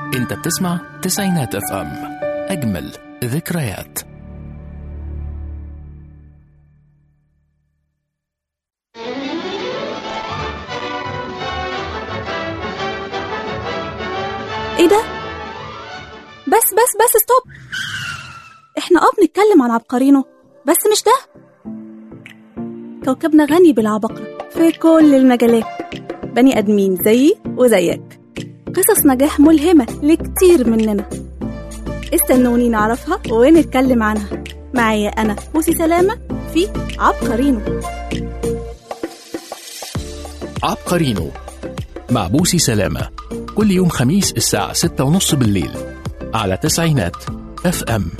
انت بتسمع تسعينات اف ام، اجمل ذكريات. ايه ده؟ بس ستوب. احنا بنتكلم عن عبقرينو، بس مش ده. كوكبنا غني بالعباقرة في كل المجالات، بني ادمين زيي وزيك، قصص نجاح ملهمة لكتير مننا. استنوني نعرفها ونتكلم عنها. معايا انا بوسي سلامة في عبقرينو. عبقرينو مع بوسي سلامة، كل يوم خميس الساعة 6:30 بالليل على تسعينات اف ام.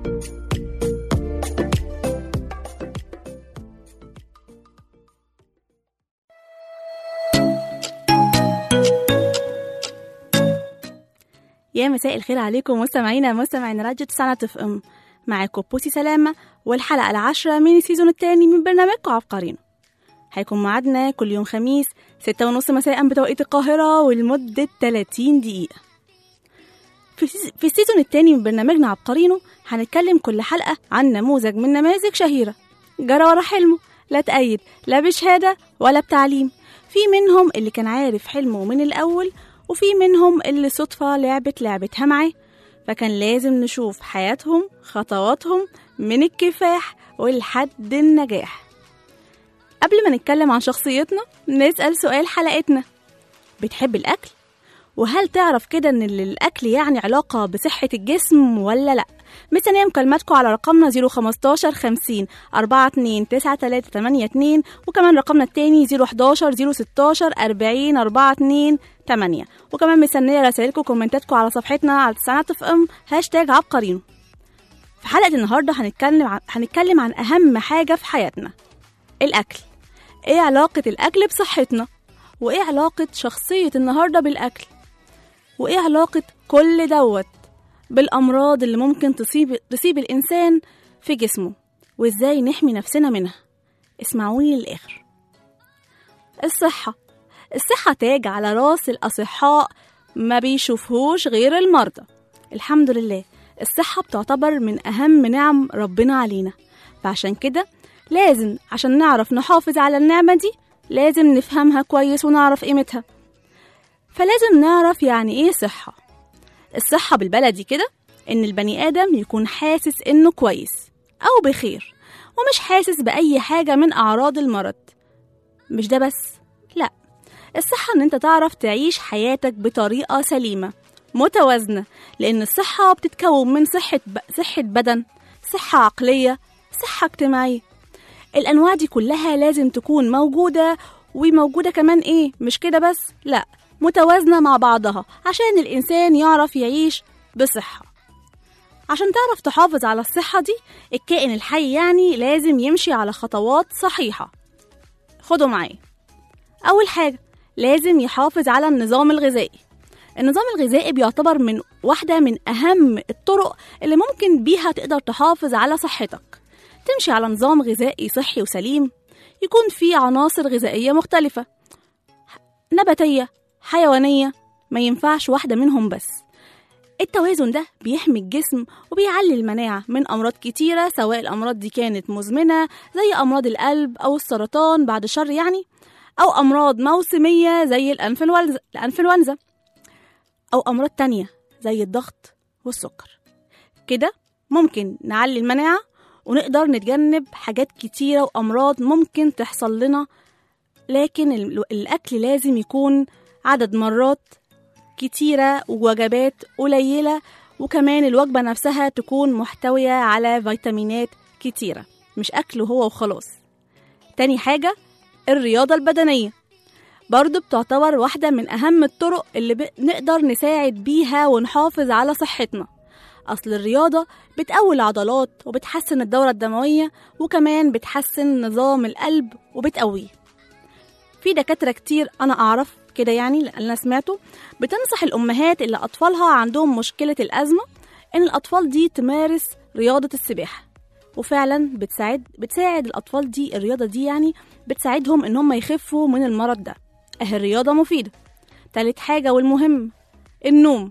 يا مساء الخير عليكم مستمعين راديو تسعينات اف ام. معاكم بوسي سلامة، والحلقة 10 من السيزون الثاني من برنامجكم عبقرينو. هيكون معادنا كل يوم خميس 6:30 مساء بتوقيت القاهرة، ولمدة 30 دقيقة. في السيزون الثاني من برنامجنا عبقرينو هنتكلم كل حلقة عن نموذج من نماذج شهيرة جرى ورا حلمه، لا تأيد لا بشهادة ولا بتعليم. في منهم اللي كان عارف حلمه من الأول، وفي منهم اللي صدفة لعبتها معاه، فكان لازم نشوف حياتهم، خطواتهم من الكفاح ولحد النجاح. قبل ما نتكلم عن شخصيتنا نسأل سؤال حلقتنا: بتحب الأكل؟ وهل تعرف كده ان الأكل يعني علاقة بصحة الجسم ولا لأ؟ مستنية مكالماتكم على رقمنا 015 50 42 93 82، وكمان رقمنا التاني 011 016 40 42 8، وكمان مستنية رسائلكم وكومنتاتكم على صفحتنا على تسعينات اف ام #عبقرينو. في حلقة النهاردة هنتكلم عن أهم حاجة في حياتنا، الأكل. ايه علاقة الأكل بصحتنا؟ وايه علاقة شخصية النهاردة بالأكل؟ وايه علاقة كل دوت بالأمراض اللي ممكن تصيب الإنسان في جسمه، وازاي نحمي نفسنا منها؟ اسمعوني للآخر. الصحة تاج على راس الأصحاء، ما بيشوفهوش غير المرضى. الحمد لله الصحة بتعتبر من أهم نعم ربنا علينا، فعشان كده لازم عشان نعرف نحافظ على النعمة دي لازم نفهمها كويس ونعرف قيمتها. فلازم نعرف يعني ايه صحة. الصحة بالبلدي كده ان البني آدم يكون حاسس انه كويس او بخير، ومش حاسس بأي حاجة من أعراض المرض. مش ده بس، لا، الصحة ان انت تعرف تعيش حياتك بطريقة سليمة متوازنة، لان الصحة بتتكون من صحة بدن، صحة عقلية، صحة اجتماعية. الأنواع دي كلها لازم تكون موجودة، وموجودة كمان ايه مش كده بس، لا، متوازنة مع بعضها عشان الإنسان يعرف يعيش بصحة. عشان تعرف تحافظ على الصحة دي، الكائن الحي يعني لازم يمشي على خطوات صحيحة. خدوا معايا. أول حاجة لازم يحافظ على النظام الغذائي. النظام الغذائي بيعتبر واحدة من أهم الطرق اللي ممكن بيها تقدر تحافظ على صحتك. تمشي على نظام غذائي صحي وسليم، يكون فيه عناصر غذائية مختلفة، نباتية، حيوانية، ما ينفعش واحدة منهم بس. التوازن ده بيحمي الجسم وبيعلي المناعة من أمراض كتيرة، سواء الأمراض دي كانت مزمنة زي أمراض القلب أو السرطان بعد شر يعني، أو أمراض موسمية زي الأنفلونزا، أو أمراض تانية زي الضغط والسكر. كده ممكن نعلي المناعة ونقدر نتجنب حاجات كتيرة وأمراض ممكن تحصل لنا. لكن الأكل لازم يكون عدد مرات كتيرة ووجبات قليلة، وكمان الوجبة نفسها تكون محتوية على فيتامينات كتيرة، مش أكل هو وخلاص. تاني حاجة الرياضة البدنية، برضو بتعتبر واحدة من أهم الطرق اللي نقدر نساعد بيها ونحافظ على صحتنا. أصل الرياضة بتقوي العضلات وبتحسن الدورة الدموية، وكمان بتحسن نظام القلب وبتقويه. في دكاترة كتير أنا أعرف كده يعني اللي أنا سمعته بتنصح الأمهات اللي أطفالها عندهم مشكلة الأزمة إن الأطفال دي تمارس رياضة السباحة، وفعلا بتساعد الأطفال دي. الرياضة دي يعني بتساعدهم إنهم يخفوا من المرض ده. الرياضة مفيدة. تالت حاجة والمهم، النوم.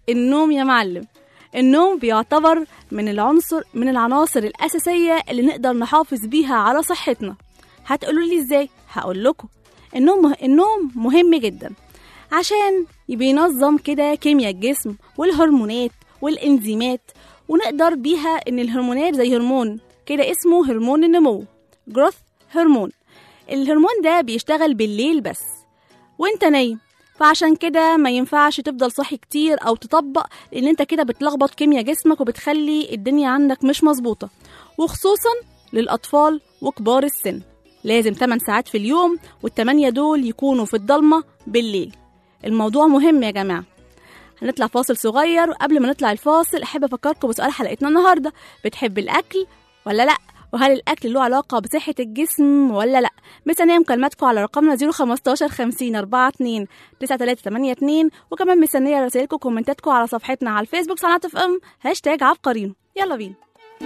النوم يا معلم. النوم بيعتبر من العناصر الأساسية اللي نقدر نحافظ بيها على صحتنا. هتقولوا لي ازاي؟ هقول لكم. النوم مهم جدا عشان بينظم كده كيمياء الجسم والهرمونات والإنزيمات، ونقدر بيها ان الهرمونات زي هرمون كده اسمه هرمون النمو، جروث هرمون. الهرمون ده بيشتغل بالليل بس وانت نايم، فعشان كده ما ينفعش تفضل صاحي كتير او تطبق، لان انت كده بتلخبط كيمياء جسمك وبتخلي الدنيا عندك مش مظبوطة، وخصوصا للأطفال وكبار السن. لازم 8 ساعات في اليوم، وال8 دول يكونوا في الضلمة بالليل. الموضوع مهم يا جماعة. هنطلع فاصل صغير، وقبل ما نطلع الفاصل أحب أفكركم بسؤال حلقتنا النهاردة: بتحب الأكل ولا لأ؟ وهل الأكل له علاقة بصحة الجسم ولا لأ؟ مستنية مكالماتكم على رقمنا 015 50 42 9382، وكمان مستنية رسائلكم وكومنتاتكم على صفحتنا على الفيسبوك صناعة FM #عبقرينو. يلا بينا.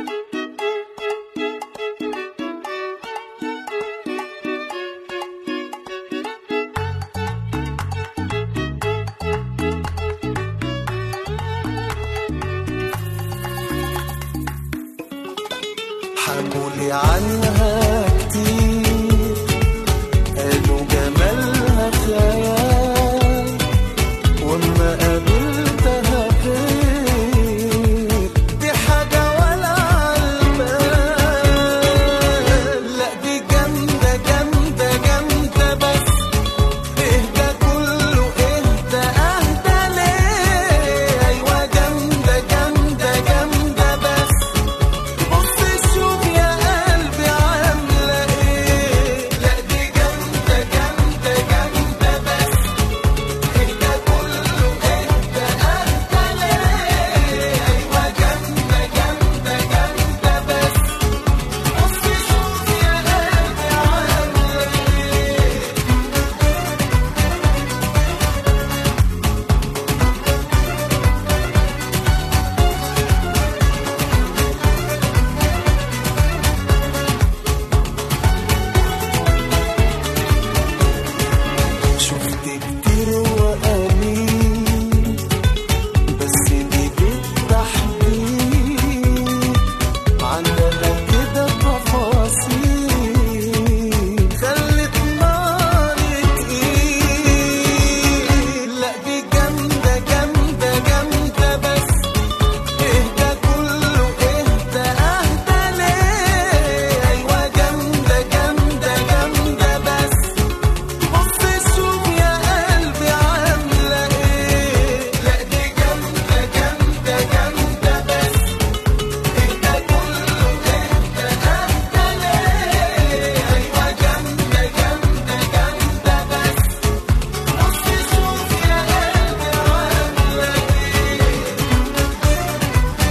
حكولي عنها كتير، قالوا جمالها خيال، وما قابلتها غير دي حاجة ولا عالبال. لا دي جامدة جامدة جامدة، بس اهدى كله اهدى اهدى ليه. ايوه جامدة جامدة جامدة، بس بص شوف يا قلبي عاملة ايه. لا دي جامدة جامدة جامدة، بس اهدى كله اهدى اهدى ليه. ايوه جامدة جامدة جامدة، بس بص شوف يا قلبي عاملة ايه. شفت كتير وقليل، بس دي بالتحديد عندها كده تفاصيل خلت ناري تقيل. لا دي جامدة جامدة جامدة، بس اهدى كله اهدى اهدى ليه. ايوه جامدة جامدة جامدة، بس بص شوف يا قلبي عاملة ايه. لا دي جامدة جامدة جامدة، بس اهدى كله اهدى اهدى ليه. ايوه جامدة جامدة جامدة، بس بص شوف يا قلبي عاملة ايه.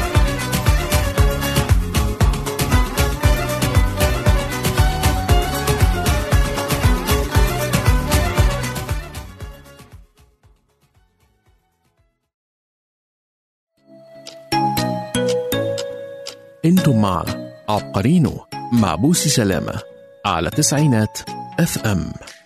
انتم مع عبقرينو مع بوسي سلامة على 90 FM.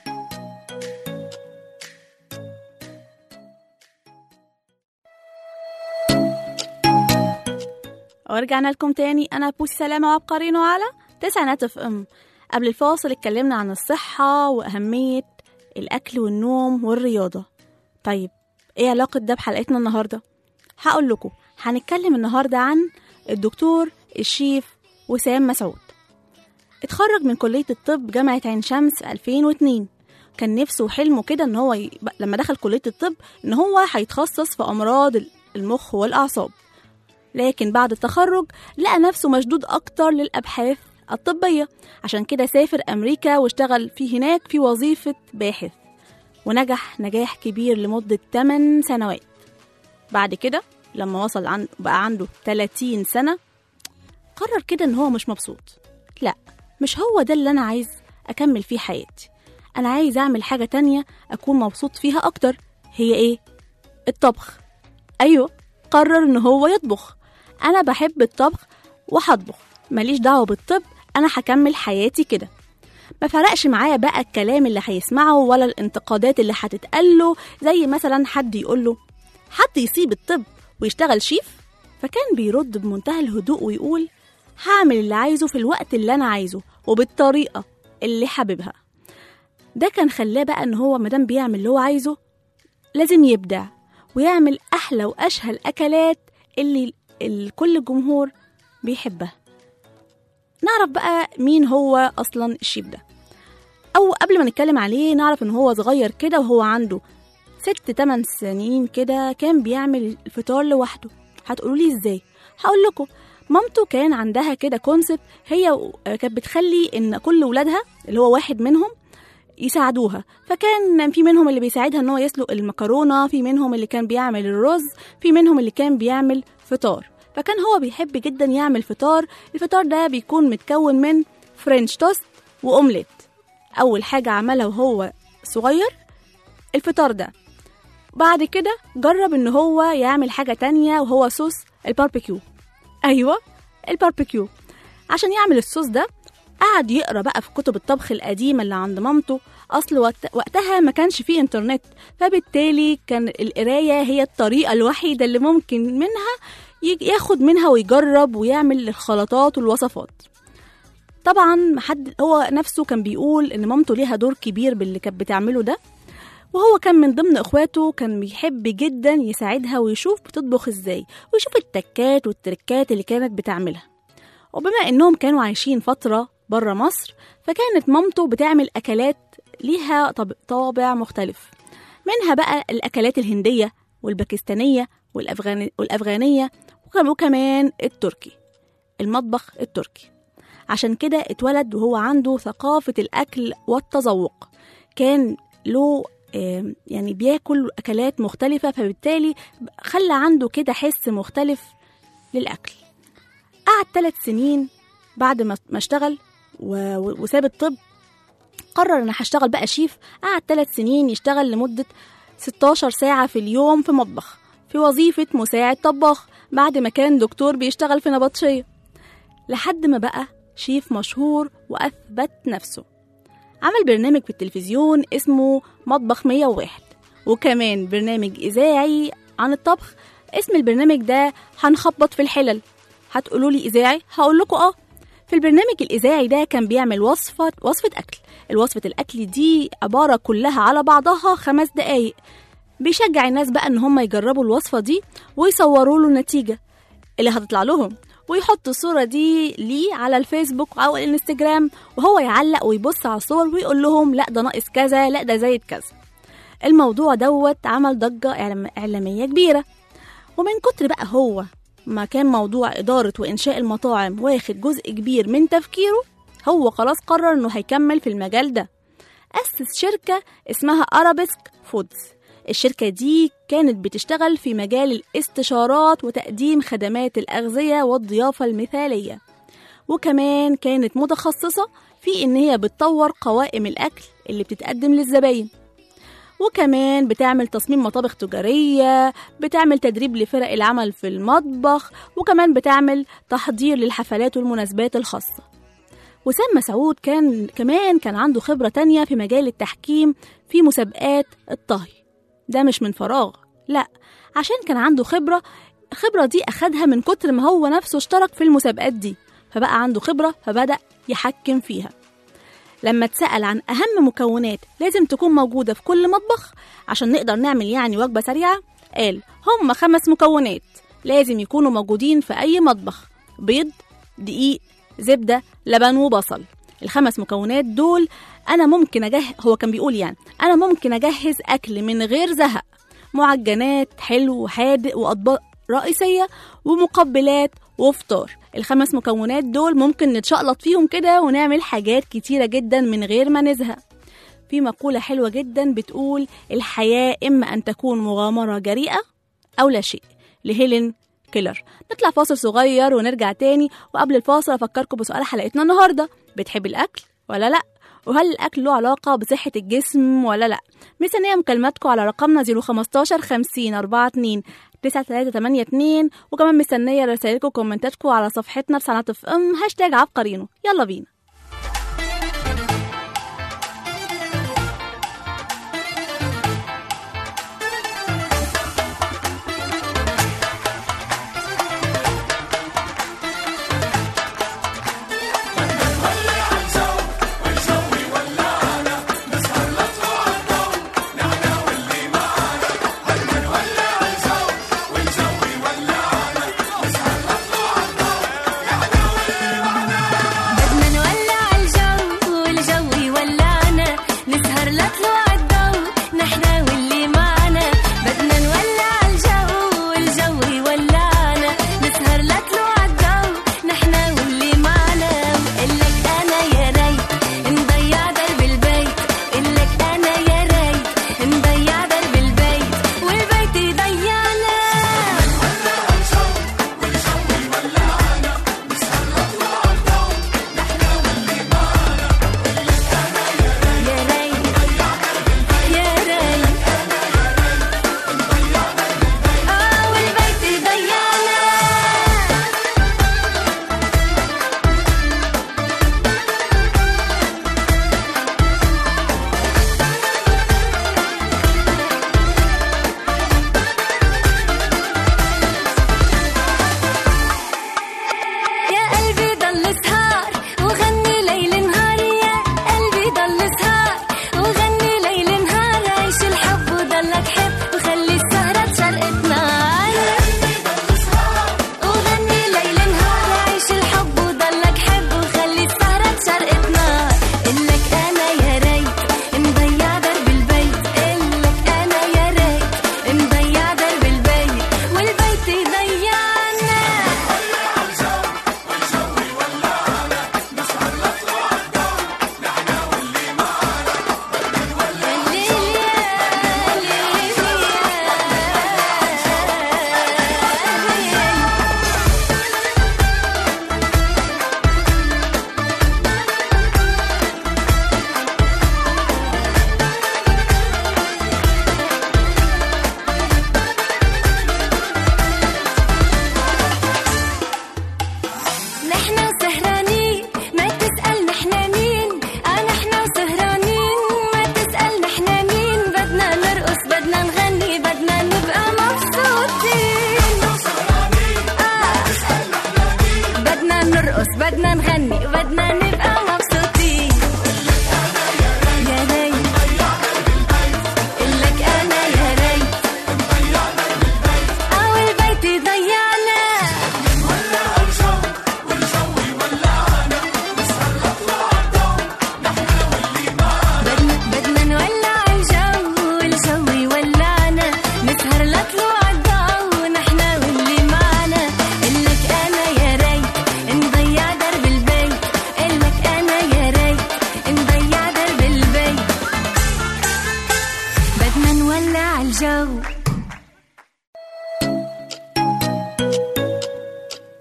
ورجعنا لكم تاني. أنا بوسي سلامة وعبقرينو على 90 FM. قبل الفاصل اتكلمنا عن الصحة وأهمية الأكل والنوم والرياضة. طيب إيه علاقة ده بحلقتنا النهاردة؟ هقول لكم. هنتكلم النهاردة عن الدكتور الشيف وسام مسعود. اتخرج من كلية الطب جامعة عين شمس في 2002. كان نفسه وحلمه كده ان هو لما دخل كلية الطب ان هو هيتخصص في امراض المخ والاعصاب، لكن بعد التخرج لقى نفسه مشدود اكتر للابحاث الطبية، عشان كده سافر امريكا واشتغل في هناك في وظيفة باحث، ونجح نجاح كبير لمدة 8 سنوات. بعد كده لما وصل بقى عنده 30 سنة قرر كده ان هو مش مبسوط. لا، مش هو ده اللي انا عايز اكمل فيه حياتي، انا عايز اعمل حاجة تانية اكون مبسوط فيها اكتر. هي ايه؟ الطبخ. ايوه، قرر ان هو يطبخ. انا بحب الطبخ وهطبخ، ماليش دعوة بالطب، انا هكمل حياتي كده. ما فرقش معايا بقى الكلام اللي هيسمعه ولا الانتقادات اللي هتتقاله، زي مثلا حد يقوله حد يسيب الطب ويشتغل شيف؟ فكان بيرد بمنتهى الهدوء ويقول هعمل اللي عايزه في الوقت اللي أنا عايزه وبالطريقة اللي حاببها. ده كان خلاه بقى إن هو مادام بيعمل اللي هو عايزه لازم يبدع ويعمل أحلى وأشهى الأكلات اللي كل الجمهور بيحبها. نعرف بقى مين هو أصلا الشيف ده، أو قبل ما نتكلم عليه نعرف إن هو صغير كده وهو عنده 6-8 سنين كده كان بيعمل الفطار لوحده. هتقولوا لي إزاي؟ هقول لكم. مامته كان عندها كده كونسبت، هي كانت بتخلي إن كل ولادها اللي هو واحد منهم يساعدوها. فكان في منهم اللي بيساعدها ان هو يسلق المكرونه، في منهم اللي كان بيعمل الرز، في منهم اللي كان بيعمل فطار. فكان هو بيحب جدا يعمل فطار. الفطار ده بيكون متكون من فرنش توست واومليت. اول حاجه عملها وهو صغير الفطار ده. بعد كده جرب ان هو يعمل حاجه تانية وهو صوص الباربيكيو. ايوه الباربيكيو. عشان يعمل الصوص ده قعد يقرأ بقى في كتب الطبخ القديمة اللي عند مامته. أصل وقتها ما كانش فيه إنترنت، فبالتالي كان القراية هي الطريقة الوحيدة اللي ممكن منها ياخد منها ويجرب ويعمل الخلطات والوصفات. طبعا هو نفسه كان بيقول إن مامته ليها دور كبير باللي كانت بتعمله ده، وهو كان من ضمن إخواته كان بيحب جدا يساعدها ويشوف بتطبخ إزاي ويشوف التكات والتركات اللي كانت بتعملها. وبما إنهم كانوا عايشين فترة برا مصر، فكانت مامته بتعمل أكلات ليها طابع مختلف، منها بقى الأكلات الهندية والباكستانية والأفغانية وكمان التركي، المطبخ التركي. عشان كده اتولد وهو عنده ثقافة الأكل والتذوق، كان له يعني بياكل أكلات مختلفة، فبالتالي خلى عنده كده حس مختلف للأكل. قعد 3 سنين بعد ما اشتغل وساب الطب، قرر أنا هشتغل بقى شيف. قعد 3 سنين يشتغل لمدة 16 ساعة في اليوم في مطبخ في وظيفة مساعد طباخ، بعد ما كان دكتور بيشتغل في نبطشية، لحد ما بقى شيف مشهور وأثبت نفسه. عمل برنامج في التلفزيون اسمه مطبخ 101، وكمان برنامج إذاعي عن الطبخ. اسم البرنامج ده هنخبط في الحلل. هتقولوا لي إذاعي؟ هقول لكم في البرنامج الإذاعي ده كان بيعمل وصفة أكل. الوصفة الأكل دي عبارة كلها على بعضها 5 دقايق. بيشجع الناس بقى إن هم يجربوا الوصفة دي ويصوروا له النتيجة اللي هتطلع لهم، ويحط الصورة دي ليه على الفيسبوك أو الانستجرام، وهو يعلق ويبص على الصور ويقول لهم لا ده ناقص كذا، لا ده زايد كذا. الموضوع دوت عمل ضجة إعلامية كبيرة. ومن كتر بقى هو ما كان موضوع إدارة وإنشاء المطاعم واخد جزء كبير من تفكيره، هو خلاص قرر إنه هيكمل في المجال ده. أسس شركة اسمها أرابيسك فودز. الشركة دي كانت بتشتغل في مجال الاستشارات وتقديم خدمات الأغذية والضيافة المثالية، وكمان كانت متخصصة في إن هي بتطور قوائم الأكل اللي بتتقدم للزباين، وكمان بتعمل تصميم مطابخ تجارية، بتعمل تدريب لفرق العمل في المطبخ، وكمان بتعمل تحضير للحفلات والمناسبات الخاصة. وسام مسعود كمان كان عنده خبرة تانية في مجال التحكيم في مسابقات الطهي. ده مش من فراغ، لا، عشان كان عنده خبرة دي أخدها من كتر ما هو نفسه اشترك في المسابقات دي، فبقى عنده خبرة فبدأ يحكم فيها. لما اتسأل عن أهم مكونات لازم تكون موجودة في كل مطبخ عشان نقدر نعمل يعني وجبة سريعة، قال هم 5 مكونات لازم يكونوا موجودين في أي مطبخ: بيض، دقيق، زبدة، لبن، وبصل. ال5 مكونات دول أنا ممكن هو كان بيقول يعني أنا ممكن أجهز أكل من غير زهق، معجنات، حلو وحادق، وأطباق رئيسية، ومقبلات، وفطار. ال5 مكونات دول ممكن نتشقلط فيهم كده ونعمل حاجات كتيرة جدا من غير ما نزهق. في مقولة حلوة جدا بتقول الحياة إما أن تكون مغامرة جريئة أو لا شيء، لهيلين كيلر. نطلع فاصل صغير ونرجع تاني، وقبل الفاصل أفكركم بسؤال حلقتنا النهاردة: بتحب الأكل ولا لأ؟ وهل الأكل له علاقة بصحة الجسم ولا لأ؟ مستنية مكالماتكم على رقمنا 015 50 42 9382، وكمان مستنية رسائلكم وكومنتاتكم على صفحتنا في صناعة FM #عبقرينو. يلا بينا.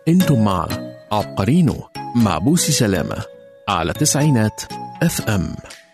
انتم مع عبقرينو مع بوسي سلامة على تسعينات اف ام.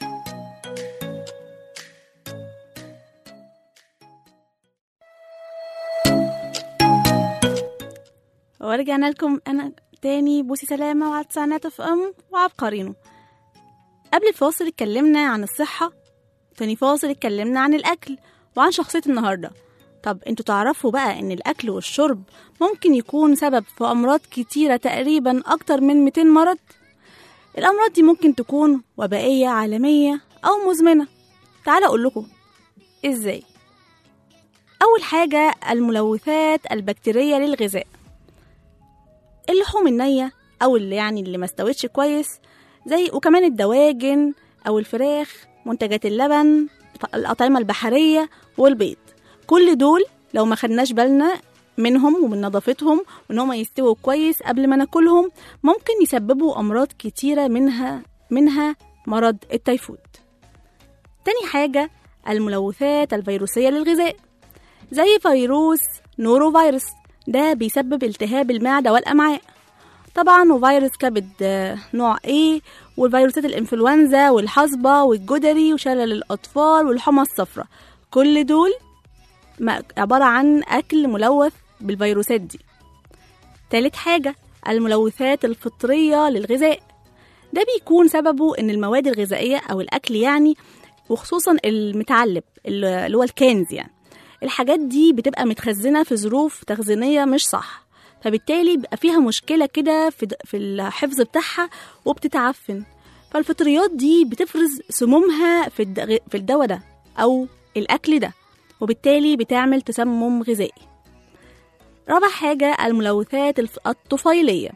ورجعنا لكم انا تاني بوسي سلامة وعلى تسعينات اف ام وعبقرينو. قبل الفاصل اتكلمنا عن الصحة، تاني فاصل اتكلمنا عن الأكل وعن شخصية النهاردة. طب انتوا تعرفوا بقى ان الأكل والشرب ممكن يكون سبب في أمراض كتيرة، تقريبا أكتر من 200 مرض. الأمراض دي ممكن تكون وبائية عالمية أو مزمنة. تعالى أقول لكم إزاي. أول حاجة الملوثات البكتيرية للغذاء، اللحوم النية أو اللي ما استوتش كويس، وكمان الدواجن أو الفراخ، منتجات اللبن، الأطعمة البحرية والبيض. كل دول لو ما خدناش بالنا منهم ومن نظافتهم وإنهم يستووا كويس قبل ما ناكلهم ممكن يسببوا أمراض كتيرة، منها مرض التيفود. تاني حاجة الملوثات الفيروسية للغذاء، زي فيروس نورو فيروس، ده بيسبب التهاب المعدة والأمعاء طبعا، وفيروس كبد نوع A، والفيروسات الإنفلونزا والحصبة والجدري وشلل الأطفال والحمى الصفراء. كل دول عبارة عن أكل ملوث بالفيروسات دي. تالت حاجة الملوثات الفطرية للغذاء، ده بيكون سببه إن المواد الغذائية أو الأكل وخصوصا المتعلب اللي هو الكنز، الحاجات دي بتبقى متخزنة في ظروف تخزينية مش صح، فبالتالي بيبقى فيها مشكلة كده في الحفظ بتاعها وبتتعفن. فالفطريات دي بتفرز سمومها في الدواء ده أو الأكل ده، وبالتالي بتعمل تسمم غذائي. رابع حاجة الملوثات الطفيلية،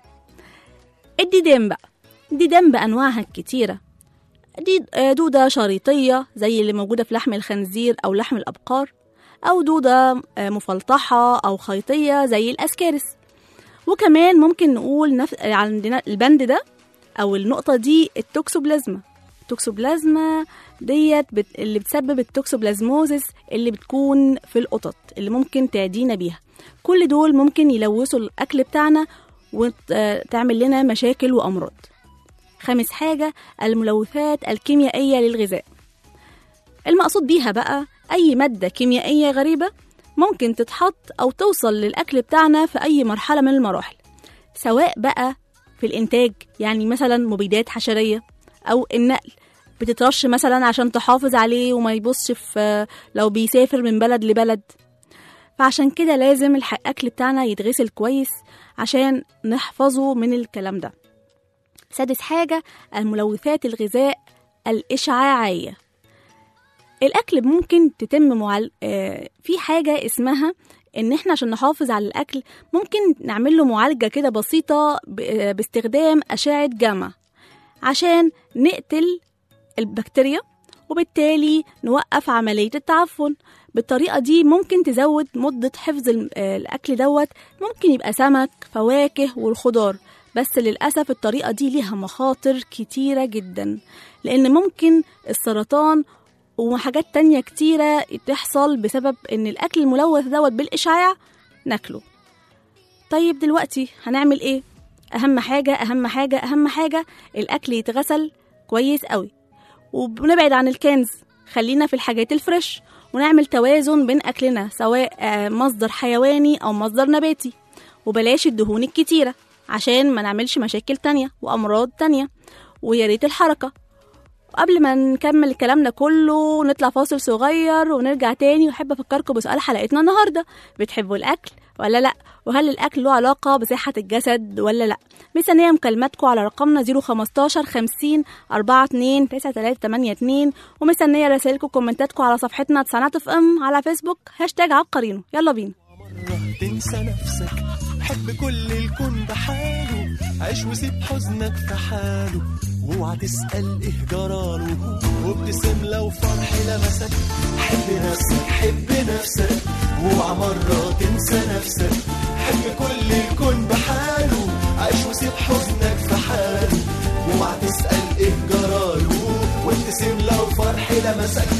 الديدان بأنواعها الكتيرة، دي دودة شريطية زي اللي موجودة في لحم الخنزير أو لحم الأبقار، أو دودة مفلطحة أو خيطية زي الأسكارس. وكمان ممكن نقول عندنا البند ده أو النقطة دي التوكسوبلازما ديت اللي بتسبب التوكسوبلازموزيس اللي بتكون في القطط اللي ممكن تعدينا بيها. كل دول ممكن يلوثوا الأكل بتاعنا وتعمل لنا مشاكل وأمراض. خامس حاجة الملوثات الكيميائية للغذاء، المقصود بيها بقى أي مادة كيميائية غريبة ممكن تتحط أو توصل للأكل بتاعنا في أي مرحلة من المراحل، سواء بقى في الإنتاج، مثلا مبيدات حشرية، أو النقل بتترش مثلا عشان تحافظ عليه وما يبصش لو بيسافر من بلد لبلد. فعشان كده لازم الأكل بتاعنا يتغسل كويس عشان نحفظه من الكلام ده. سادس حاجة الملوثات الغذاء الإشعاعية، الأكل ممكن تتم في حاجة اسمها إن إحنا عشان نحافظ على الأكل ممكن نعمل له معالجة كده بسيطة باستخدام أشعة جاما عشان نقتل البكتيريا وبالتالي نوقف عملية التعفن. بالطريقة دي ممكن تزود مدة حفظ الأكل ممكن يبقى سمك، فواكه والخضار، بس للأسف الطريقة دي ليها مخاطر كتيرة جدا، لأن ممكن السرطان وحاجات تانية كتيرة تحصل بسبب إن الأكل الملوث بالإشعاع ناكله. طيب دلوقتي هنعمل إيه؟ أهم حاجة الأكل يتغسل كويس قوي، ونبعد عن الكنز، خلينا في الحاجات الفريش، ونعمل توازن بين أكلنا سواء مصدر حيواني أو مصدر نباتي، وبلاش الدهون الكتيرة عشان ما نعملش مشاكل تانية وأمراض تانية. وياريت الحركة. قبل ما نكمل كلامنا كله نطلع فاصل صغير ونرجع تاني. وحب أفكركم بسؤال حلقتنا النهاردة، بتحبوا الأكل ولا لأ؟ وهل الأكل له علاقة بصحة الجسد ولا لأ؟ مستنية مكالماتكم على رقمنا 015 50 42 9382، ومستنية رسائلكم وكومنتاتكم على صفحتنا تسعينات اف ام على فيسبوك #عبقرينو. يلا بينا. مرة تنسى نفسك، حب كل الكون بحاله، عيش وسيب حزنك في حاله، واوعى تسأل ايه جراله، وابتسم لو فرح لمسك. حب نفسك واوعى مرة تنسى نفسك، حب كل الكون بحاله، عيش وسيب حزنك في حاله، واوعى تسأل ايه جراله، وابتسم لو فرح لمسك.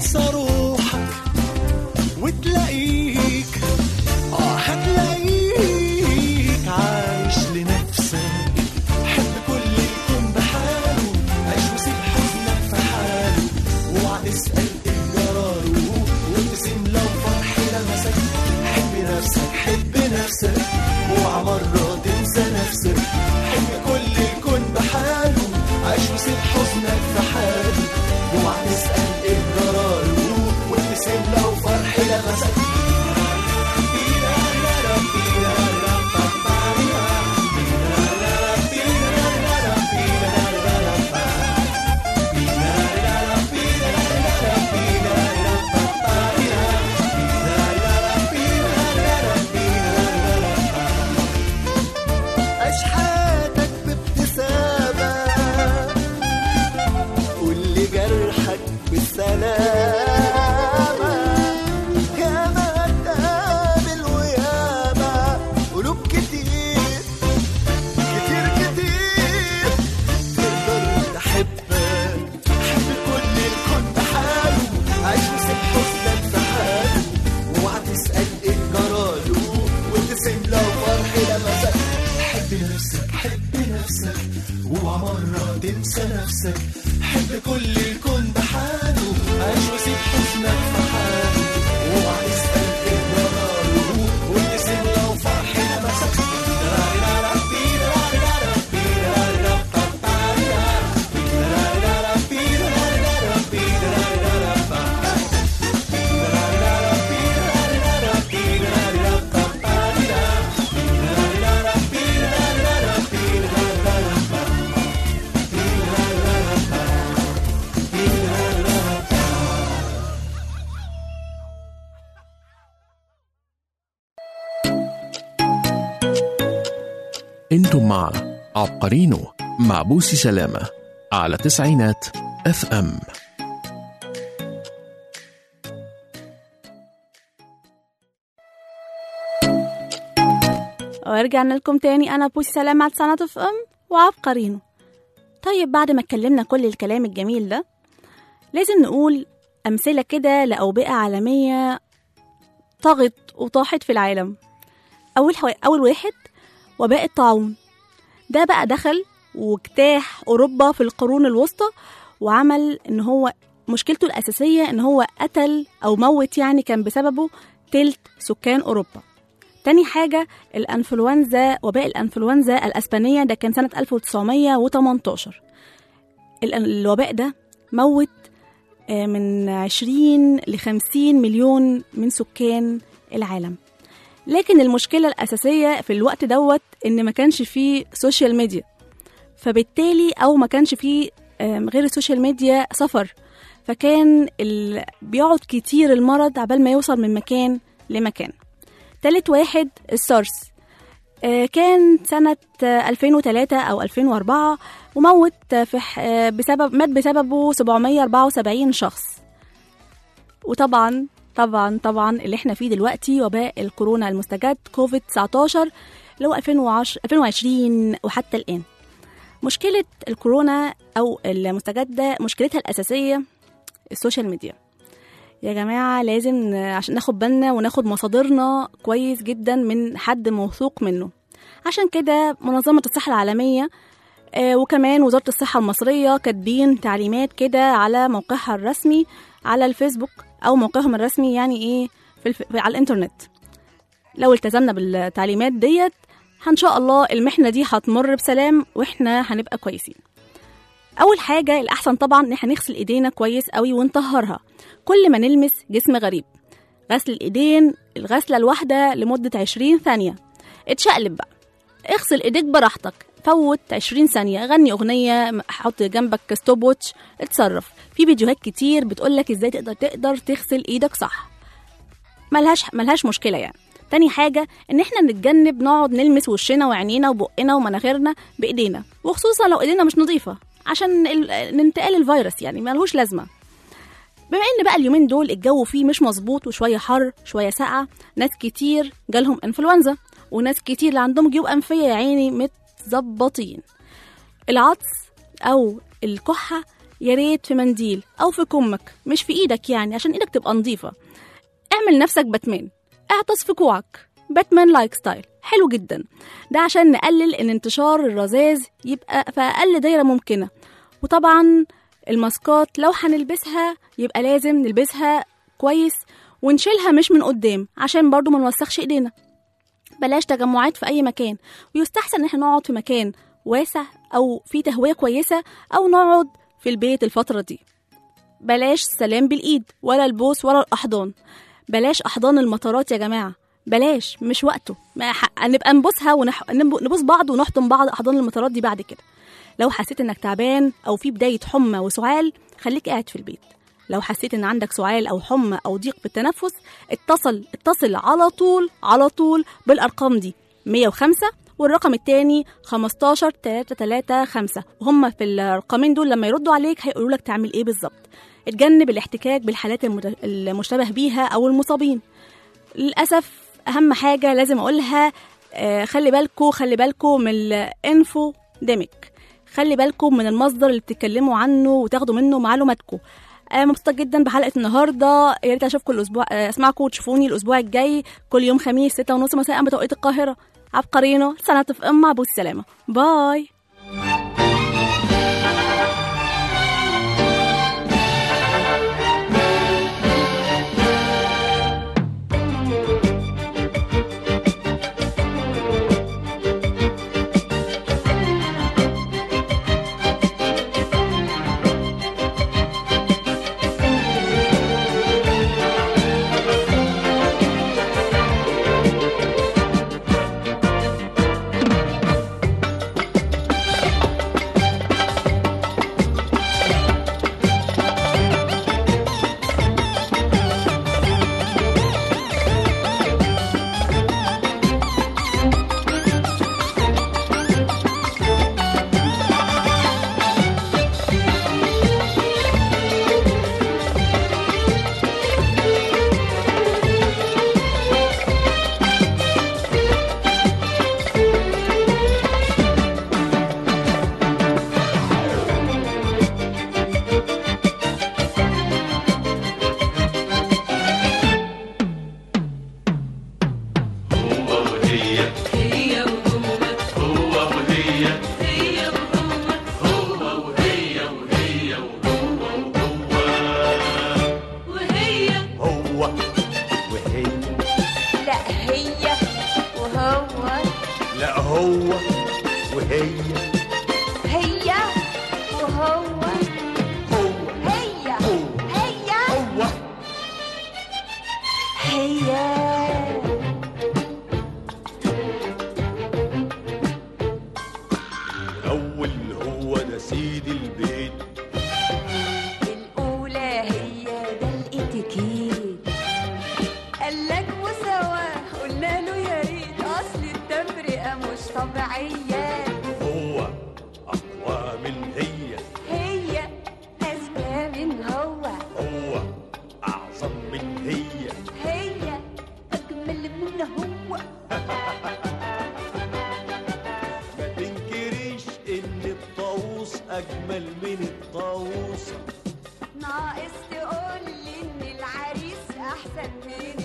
تنسى روحك وتلاقيك هتلاقيك عايش لنفسك. حب كل الكون بحاله، عيش وسيب حزنك في حاله، واوعى تسأل ايه جراله، وابتسم لو فرح لمسك. حب نفسك حب نفسك، اوعى مرة تنسى نفسك. حب كل الكون بحاله، عيش وسيب حزنك في حاله، اوعى تسأل ايه جراله، وابتسم لو فرح لمسك. أشحاتك بابتسامة، كل جرحك بالسلامة. ياما تقابل وياما قلوب كتير كتير كتير تقدر تحبك. حب كل الكون بحاله، عيش وسيب حزنك في حاله، واوعى تسأل ايه جراله، وابتسم لو فرح لمسك. حب نفسك حب نفسك، واوعى مرة تنسى نفسك. حب كل الكون بحاله، عيش وسيب حزنك في حاله، واوعى تسأل ايه جراله، وابتسم لو فرح لمسك. انتم مع عبقرينو مع بوسي سلامة على تسعينات FM. ورجعنا لكم تاني. أنا بوسي سلامة على تسعينات FM وعبقرينو. طيب بعد ما اتكلمنا كل الكلام الجميل ده، لازم نقول أمثلة كده لأوبئة عالمية طغت وطاحت في العالم. أول واحد وباء الطاعون. ده بقى دخل واجتاح أوروبا في القرون الوسطى، وعمل إن هو مشكلته الأساسية إن هو قتل أو موت، يعني كان بسببه تلت سكان أوروبا. تاني حاجة الأنفلونزا، وباء الأنفلونزا الأسبانية، ده كان سنة 1918. الوباء ده موت من 20 ل 50 مليون من سكان العالم. لكن المشكلة الأساسية في الوقت دوت إن ما كانش فيه سوشيال ميديا، فبالتالي أو ما كانش فيه غير السوشيال ميديا سفر، فكان بيقعد كتير المرض عبال ما يوصل من مكان لمكان. تالت واحد السارس، كان سنة 2003 أو 2004، وموت مات بسببه 774 شخص. وطبعا اللي احنا فيه دلوقتي وباء الكورونا المستجد كوفيد-19 اللي هو 2020 وحتى الآن. مشكلة الكورونا أو المستجد ده مشكلتها الأساسية السوشيال ميديا. يا جماعة لازم عشان ناخد بالنا وناخد مصادرنا كويس جدا من حد موثوق منه. عشان كده منظمة الصحة العالمية وكمان وزارة الصحة المصرية كاتبين تعليمات كده على موقعها الرسمي على الفيسبوك أو موقعهم الرسمي، يعني إيه على الإنترنت. لو التزمنا بالتعليمات ديت إن شاء الله المحنة دي هتمر بسلام وإحنا هنبقى كويسين. أول حاجة الأحسن طبعا إن إحنا نغسل إيدينا كويس قوي ونطهرها كل ما نلمس جسم غريب. غسل الإيدين الغسلة الواحدة لمدة 20 ثانية. اتشقلب بقى، اغسل إيديك براحتك، فوت 20 ثانية، غني أغنية، حط جنبك ستوب ووتش، اتصرف. في فيديوهات كتير بتقولك إزاي تقدر تغسل إيدك صح، ملهاش مشكلة يعني. تاني حاجة إن إحنا نتجنب نقعد نلمس وشنا وعينينا وبقنا ومناخيرنا بإيدينا، وخصوصا لو إيدينا مش نظيفة عشان انتقال الفيروس، يعني ملهوش لازمة. بما إن بقى اليومين دول الجو فيه مش مظبوط وشوية حر شوية ساقعة، ناس كتير جالهم انفلونزا، وناس كتير اللي عندهم جيوب أنفية يا عيني متظبطين. العطس أو الكحة يا ريت في منديل أو في كمك، مش في إيدك يعني عشان إيدك تبقى نظيفة. اعمل نفسك باتمان، اعطس في كوعك، باتمان لايك ستايل حلو جدا. ده عشان نقلل ان انتشار الرذاذ يبقى في أقل دايرة ممكنة. وطبعا الماسكات لو هنلبسها يبقى لازم نلبسها كويس ونشيلها مش من قدام عشان برضو ما نوسخش ايدينا. بلاش تجمعات في اي مكان، ويستحسن ان احنا نقعد في مكان واسع او فيه تهوية كويسة او نقعد في البيت الفترة دي. بلاش سلام بالايد ولا البوس ولا الاحضان. بلاش احضان المطارات يا جماعة، بلاش، مش وقته. نبقى نبوسها نبوس بعض ونحضن بعض احضان المطارات دي بعد كده. لو حسيت انك تعبان او في بداية حمى وسعال خليك قاعد في البيت. لو حسيت ان عندك سعال او حمى او ضيق في التنفس اتصل على طول بالارقام دي 105 والرقم التاني 15335. وهم في الرقمين دول لما يردوا عليك هيقولوا لك تعمل ايه بالظبط. اتجنب الاحتكاك بالحالات المشتبه بيها او المصابين. للاسف اهم حاجه لازم اقولها، خلي بالكم من الانفو ديميك. خلي بالكم من المصدر اللي بتتكلموا عنه وتاخدوا منه معلوماتكم. مبسوطه جدا بحلقه النهارده. يا ريت اشوفكم الاسبوع، اسمعكم وتشوفوني الاسبوع الجاي كل يوم خميس 6:30 مساء بتوقيت القاهره. عبقرينو سنة في مع بوس سلامه. باي. أجمل من الطاووسة. ناقص تقولي إن العريس أحسن من